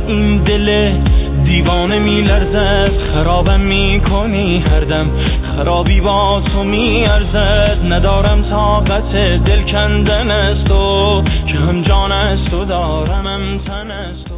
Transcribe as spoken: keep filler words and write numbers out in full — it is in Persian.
این دل دیوانه میلرزد، خرابم میکنی هر دم، خرابی با تو میارزد. ندارم طاقت دل کندن از تو، که هم جان از تو دارم هم تن از تو.